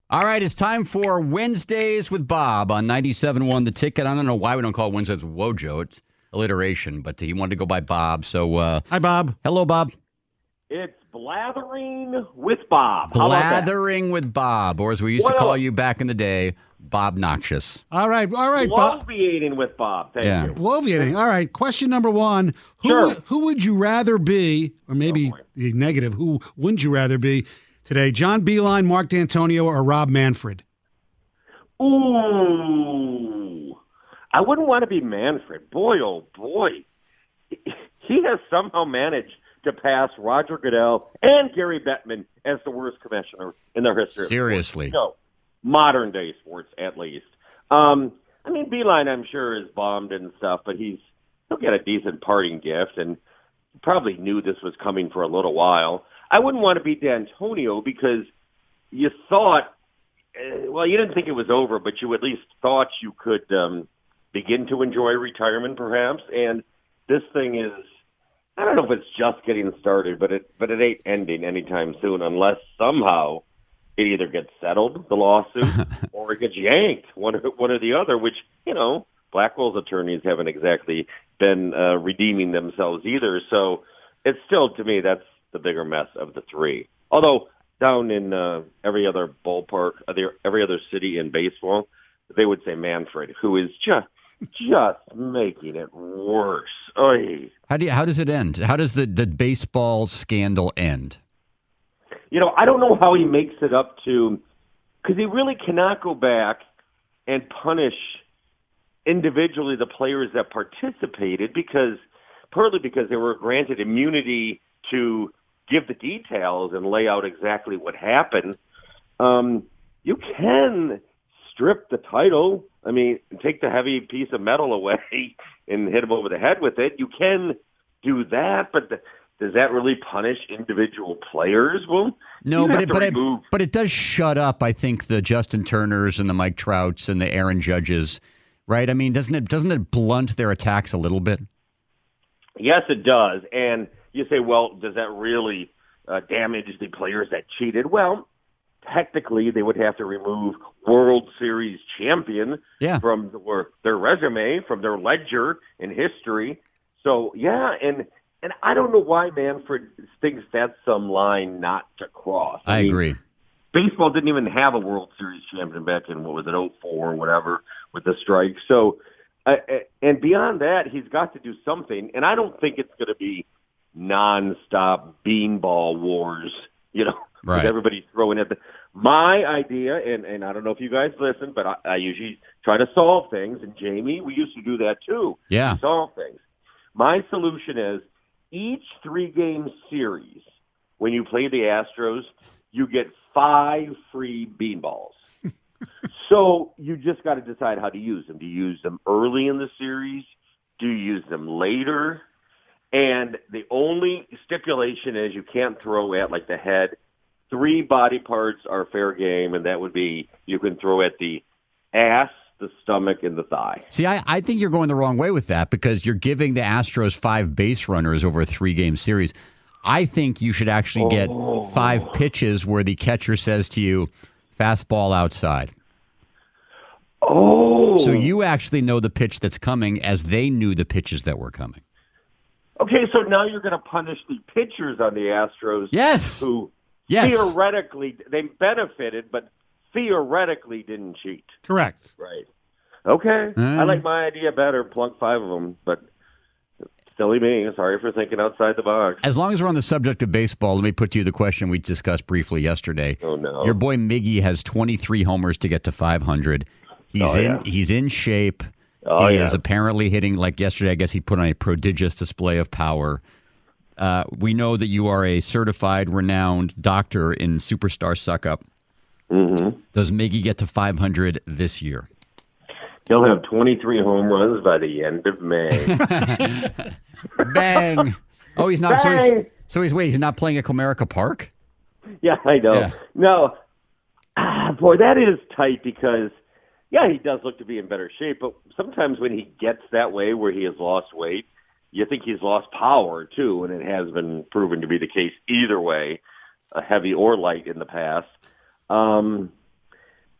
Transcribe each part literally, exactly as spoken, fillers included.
All right, it's time for Wednesdays with Bob on ninety-seven point one The Ticket. I don't know why we don't call it Wednesdays with Wojo. It's alliteration, but he wanted to go by Bob. So, uh, hi, Bob. Hello, Bob. It's Blathering with Bob. How about that? Blathering with Bob, or as we used to Well- call you back in the day, Bob Noxious. All right, all right, Bob. Bloviating with Bob. Thank Yeah. you. Bloviating. All right, question number one. Who, Sure. would- who would you rather be, or maybe Oh, the negative, who wouldn't you rather be today? John Beeline, Mark D'Antonio, or Rob Manfred? Ooh. I wouldn't want to be Manfred. Boy, oh boy. He has somehow managed to pass Roger Goodell and Gary Bettman as the worst commissioner in their history. of Seriously. sports. No, modern day sports at least. Um, I mean, Beeline, I'm sure, is bombed and stuff, but he's he'll get a decent parting gift, and probably knew this was coming for a little while. I wouldn't want to be D'Antonio because you thought, uh, well, you didn't think it was over, but you at least thought you could um, begin to enjoy retirement, perhaps. And this thing is, I don't know if it's just getting started, but it but it ain't ending anytime soon unless somehow it either gets settled, the lawsuit, or it gets yanked, one or, one or the other, which, you know, Blackwell's attorneys haven't exactly been uh, redeeming themselves either. So it's still, to me, that's the bigger mess of the three. Although down in uh, every other ballpark, other- every other city in baseball, they would say Manfred, who is just just making it worse. Oy. How do you, how does it end? How does the, the baseball scandal end? You know, I don't know how he makes it up to, because he really cannot go back and punish individually the players that participated, because partly because they were granted immunity to give the details and lay out exactly what happened. Um, you can strip the title. I mean, take the heavy piece of metal away and hit him over the head with it. You can do that, but the, does that really punish individual players? Well, No, you but have it, to but, it, remove. but it does shut up, I think, the Justin Turners and the Mike Trouts and the Aaron Judges, right? I mean, doesn't it doesn't it blunt their attacks a little bit? Yes, it does. And you say, well, does that really uh, damage the players that cheated? Well, technically, they would have to remove World Series champion Yeah. from the, their resume, from their ledger in history. So, yeah, and and I don't know why Manfred thinks that's some line not to cross. I mean, agree. Baseball didn't even have a World Series champion back in, what was it, oh four or whatever, with the strike. So, uh, and beyond that, he's got to do something. And I don't think it's going to be nonstop beanball wars, you know, Right. with everybody throwing at the. My idea, and, and I don't know if you guys listen, but I, I usually try to solve things. And Jamie, we used to do that too. Yeah. We solve things. My solution is each three-game series, when you play the Astros, you get five free beanballs. So you just got to decide how to use them. Do you use them early in the series? Do you use them later? And the only stipulation is you can't throw at, like, the head. Three body parts are fair game, and that would be you can throw at the ass, the stomach, and the thigh. See, I, I think you're going the wrong way with that because you're giving the Astros five base runners over a three-game series. I think you should actually get Oh. five pitches where the catcher says to you, fastball outside. Oh. So you actually know the pitch that's coming as they knew the pitches that were coming. Okay, so now you're going to punish the pitchers on the Astros. Yes. Who Yes. theoretically, they benefited, but theoretically didn't cheat. Correct. Right. Okay. Mm. I like my idea better. Plunk five of them, but silly me. Sorry for thinking outside the box. As long as we're on the subject of baseball, let me put to you the question we discussed briefly yesterday. Oh, no. Your boy Miggy has twenty-three homers to get to five hundred. He's Oh, in yeah. he's in shape. Oh, he yeah. is apparently hitting, like yesterday, I guess he put on a prodigious display of power. Uh, we know that you are a certified, renowned doctor in superstar suck-up. Mm-hmm. Does Miggy get to five hundred this year? He'll have twenty-three home runs by the end of May. Bang! Oh, he's not. So he's, Bang! so he's wait. He's not playing at Comerica Park. Yeah, I know. Yeah. No, ah, boy, that is tight because, yeah, he does look to be in better shape. But sometimes when he gets that way, where he has lost weight, you think he's lost power too, and it has been proven to be the case either way, uh, heavy or light in the past. Um,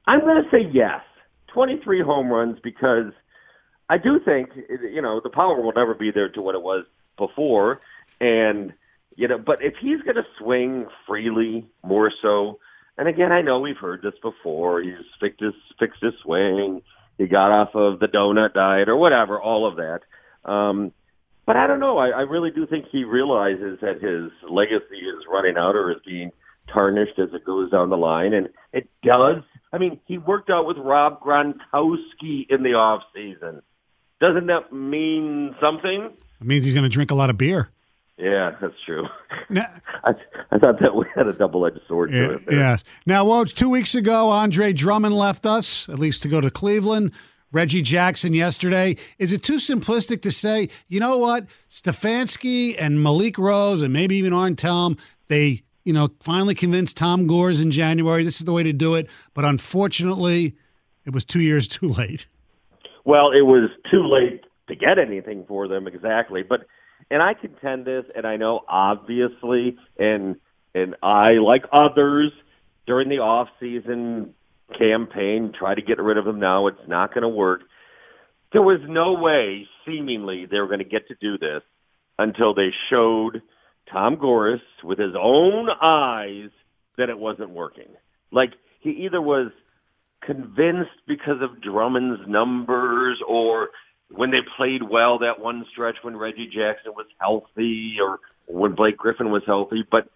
I'm going to say yes, twenty-three home runs, because I do think, you know, the power will never be there to what it was before. And, you know, but if he's going to swing freely more so, and again, I know we've heard this before, he's fixed his, fixed his swing, he got off of the donut diet or whatever, all of that. Um, but I don't know. I, I really do think he realizes that his legacy is running out or is being tarnished as it goes down the line. And it does. I mean, he worked out with Rob Gronkowski in the off season. Doesn't that mean something? It means he's going to drink a lot of beer. Yeah, that's true. Now, I, I thought that we had a double-edged sword to yeah, it there. yeah. Now, Woj, two weeks ago, Andre Drummond left us, at least to go to Cleveland. Reggie Jackson yesterday. Is it too simplistic to say, you know what, Stefanski and Malik Rose and maybe even Arn Tellem, they, you know, finally convinced Tom Gores in January this is the way to do it, but unfortunately, it was two years too late. Well, it was too late to get anything for them, exactly. But and I contend this, and I know obviously, and and I, like others, during the off-season campaign, try to get rid of him now. It's not going to work. There was no way, seemingly, they were going to get to do this until they showed Tom Gores with his own eyes that it wasn't working. Like, he either was convinced because of Drummond's numbers, or when they played well that one stretch when Reggie Jackson was healthy, or when Blake Griffin was healthy. But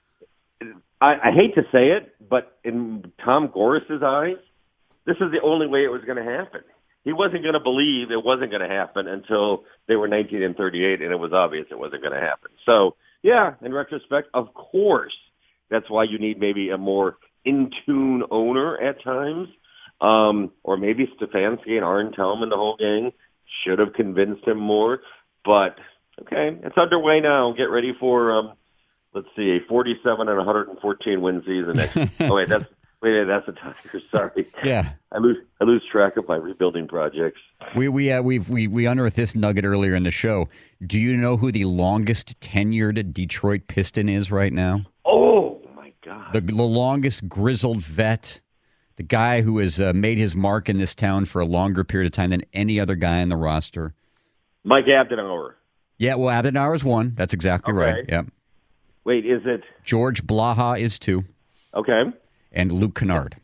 I, I hate to say it, but in Tom Gores' eyes, this is the only way it was going to happen. He wasn't going to believe it wasn't going to happen until they were nineteen and thirty-eight, and it was obvious it wasn't going to happen. So, yeah, in retrospect, of course, that's why you need maybe a more in-tune owner at times, um, or maybe Stefanski and Arn Tellem and the whole gang should have convinced him more. But, okay, it's underway now. Get ready for, um, let's see, a forty-seven and one hundred fourteen win season next. oh, wait, that's wait, that's the Tigers. Sorry. Yeah. I lose I lose track of my rebuilding projects. We we uh, we've, we we unearthed this nugget earlier in the show. Do you know who the longest tenured Detroit Piston is right now? Oh my God! The, the longest grizzled vet, the guy who has uh, made his mark in this town for a longer period of time than any other guy on the roster. Mike Abdenauer. Yeah, well, Abdenauer is one. That's exactly Okay. right. Yeah. Wait, is it George Blaha is two, okay? and Luke Kennard.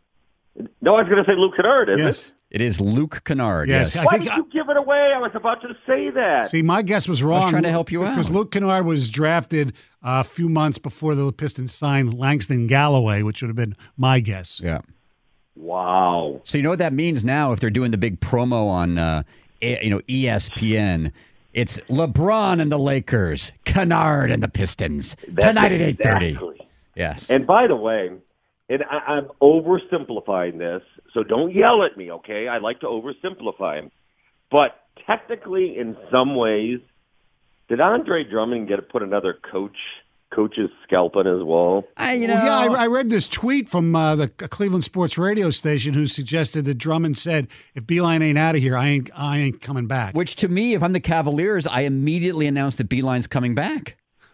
No, I was going to say Luke Kennard, isn't Yes. it? It is Luke Kennard. Yes. Yes. I Why think did you give it away? I was about to say that. See, my guess was wrong. trying to help you out. Because Luke Kennard was drafted a few months before the Pistons signed Langston Galloway, which would have been my guess. Yeah. Wow. So you know what that means now if they're doing the big promo on uh, A- you know E S P N. It's LeBron and the Lakers, Kennard and the Pistons That's tonight at eight thirty. exactly. Yes. And by the way, and I, I'm oversimplifying this, so don't yell at me, okay? I like to oversimplify him. But technically, in some ways, did Andre Drummond get to put another coach coach's scalp on his wall? I, you know, Well, yeah, I, I read this tweet from uh, the Cleveland sports radio station who suggested that Drummond said, "If Beeline ain't out of here, I ain't, I ain't coming back." which to me, if I'm the Cavaliers, I immediately announced that Beeline's coming back.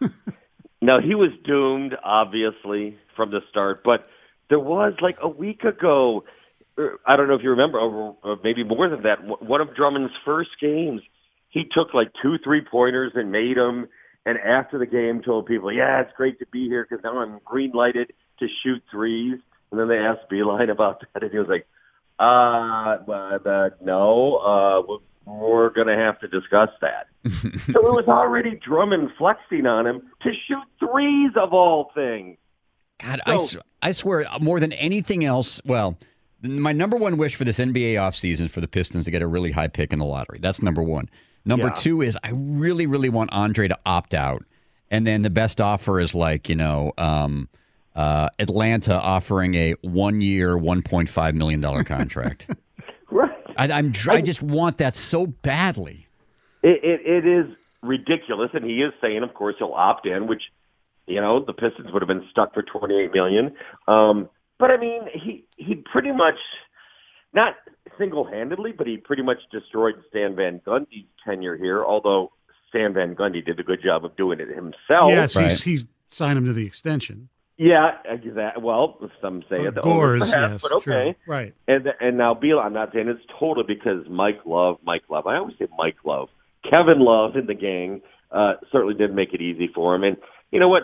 Now, he was doomed, obviously, from the start, but there was, like, a week ago, er, I don't know if you remember, or, or maybe more than that, one of Drummond's first games, he took, like, two three-pointers and made them, and after the game told people, yeah, it's great to be here because now I'm green-lighted to shoot threes. And then they asked Beeline about that, and he was like, uh, uh no, uh, we're going to have to discuss that. So it was already Drummond flexing on him to shoot threes of all things. God, I, So- s- I swear, more than anything else, well, my number one wish for this N B A offseason is for the Pistons to get a really high pick in the lottery. That's number one. Number Yeah. two is I really, really want Andre to opt out. And then the best offer is like, you know, um, uh, Atlanta offering a one-year, one point five million dollars contract. Right. I, I'm, dr- I just want that so badly. It, it, it is ridiculous, and he is saying, of course, he'll opt in, which, you know, the Pistons would have been stuck for twenty-eight million dollars. Um, but, I mean, he, he pretty much, not single-handedly, but he pretty much destroyed Stan Van Gundy's tenure here, although Stan Van Gundy did a good job of doing it himself. Yes, Right. he's, he's signed him to the extension. Yeah, exactly. Well, some say Or it the Gores, owner, perhaps, yes, but okay. true. Right. And and now Beal, I'm not saying it's totally because Mike Love, Mike Love. I always say Mike Love, Kevin Love in the gang uh, certainly didn't make it easy for him. And you know what?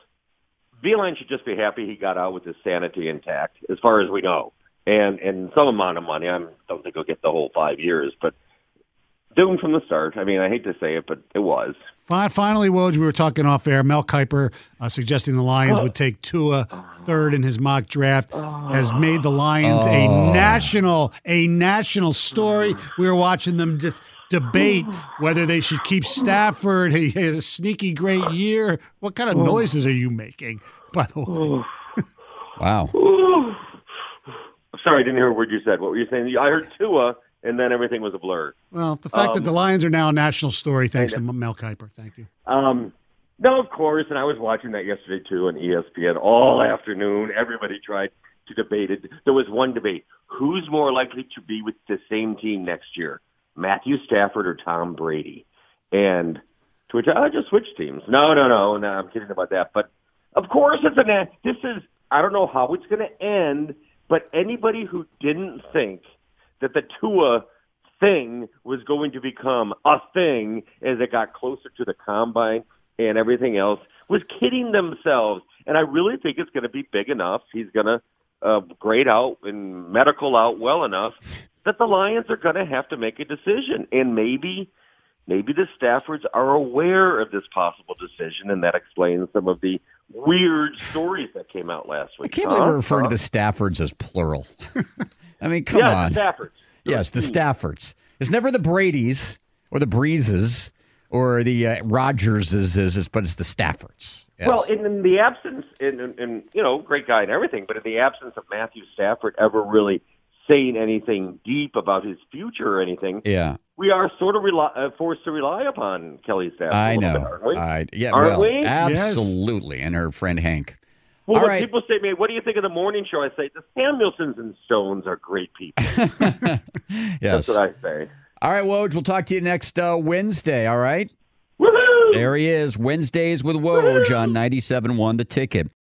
Beeline should just be happy he got out with his sanity intact, as far as we know, and and some amount of money. I don't think he'll get the whole five years, but doomed from the start. I mean, I hate to say it, but it was. Finally, Woj, we were talking off air. Mel Kiper uh, suggesting the Lions would take Tua third in his mock draft has made the Lions a national a national story. We were watching them just debate whether they should keep Stafford. He had a sneaky great year. What kind of noises are you making, by the way? Wow. Sorry, I didn't hear a word you said. What were you saying? I heard Tua, and then everything was a blur. Well, the fact Um, that the Lions are now a national story, thanks to Mel Kiper. Thank you. Um, no, of course, and I was watching that yesterday, too, on E S P N all afternoon. Everybody tried to debate it. There was one debate. Who's more likely to be with the same team next year, Matthew Stafford or Tom Brady? And to which I just switched teams. No, no, no, no, I'm kidding about that. But, of course, it's an, this is, I don't know how it's going to end, but anybody who didn't think that the Tua thing was going to become a thing as it got closer to the combine and everything else was kidding themselves. And I really think it's going to be big enough. He's going to uh, grade out and medical out well enough that the Lions are going to have to make a decision. And maybe, maybe the Staffords are aware of this possible decision, and that explains some of the weird stories that came out last week. I can't huh? believe we're referring huh? to the Staffords as plural. I mean, come yeah, on. the Staffords. Yes, the Staffords. It's never the Bradys or the Breezes or the uh, Rodgerses, is, is, but it's the Staffords. Yes. Well, in, in the absence, in, in, in, you know, great guy and everything, but in the absence of Matthew Stafford ever really saying anything deep about his future or anything, yeah, we are sort of rely, uh, forced to rely upon Kelly Stafford. I a little know. bit, aren't we? I, yeah, aren't well, we? absolutely. Yes. And her friend Hank. Well, All when right. people say, man, what do you think of the morning show? I say, the Samuelsons and Stones are great people. Yes. That's what I say. All right, Woj, we'll talk to you next uh, Wednesday, all right? Woohoo! There he is, Wednesdays with Woj on ninety-seven point one The Ticket.